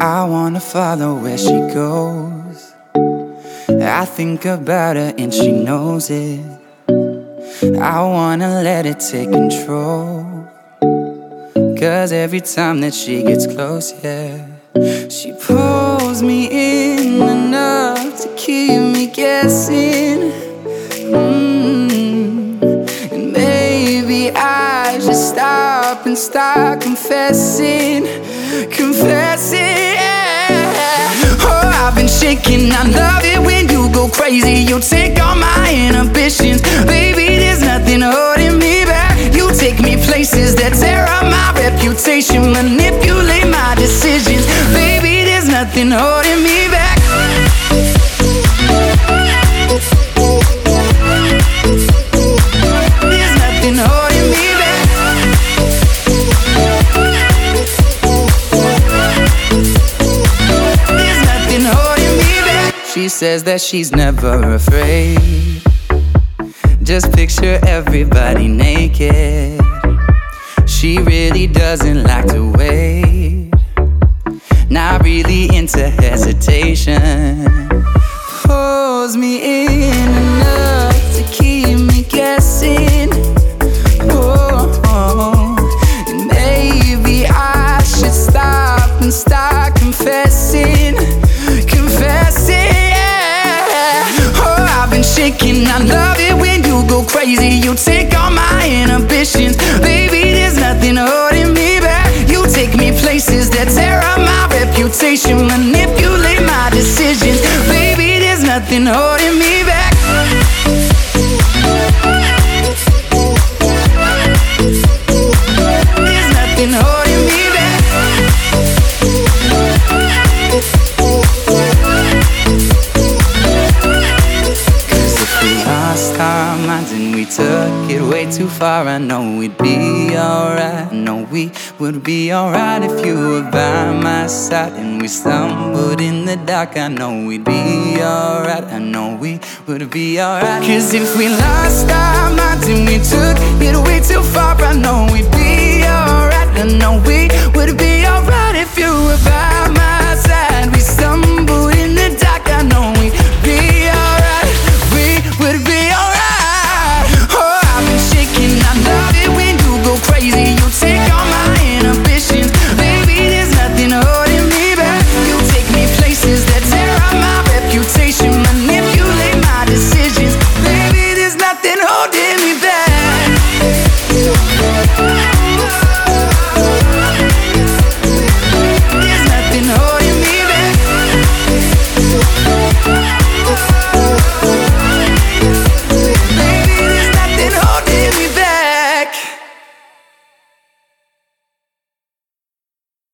I wanna follow where she goes. I think about her and she knows it. I wanna let it take control. 'Cause every time that she gets close, yeah, she pulls me in enough to keep me guessing. And maybe I should stop and start confessing. Oh, I've been shaking. I love it when you go crazy. You take all my inhibitions. Baby, there's nothing holding me back. You take me places that tear up my reputation, manipulate my decisions. Baby, there's nothing holding me back. There's nothing holding me back. There's nothing holding me back. She says that she's never afraid. Just picture everybody naked. She really doesn't like to wait. Not really into hesitation. Pulls me in enough to keep me guessing. Oh, and maybe I should stop and start confessing. Yeah. Oh, I've been shaking. I love it when you go crazy. You take all my inhibitions. Baby, there's nothing holding me back. You take me places that tear up my reputation, manipulate my decisions. Baby, there's nothing holding me back. There's nothing holding me back. Lost our minds and we took it way too far. I know we'd be alright. I know we would be alright if you were by my side. And we stumbled in the dark. I know we'd be alright. I know we would be alright. 'Cause if we lost our minds and we took it way too far, I know we'd be alright. I know we would be